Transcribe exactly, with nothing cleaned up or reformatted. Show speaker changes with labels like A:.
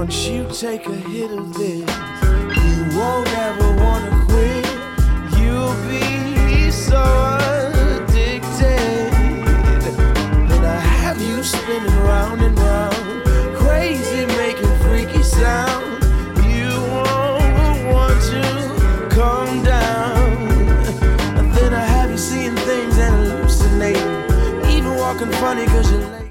A: Once you take a hit of this, you won't ever wanna quit. You'll be so addicted. Then I have you spinning round and round, crazy, making freaky sound. You won't want to calm down. And then I have you seeing things and hallucinating, even walking funny cause you're late.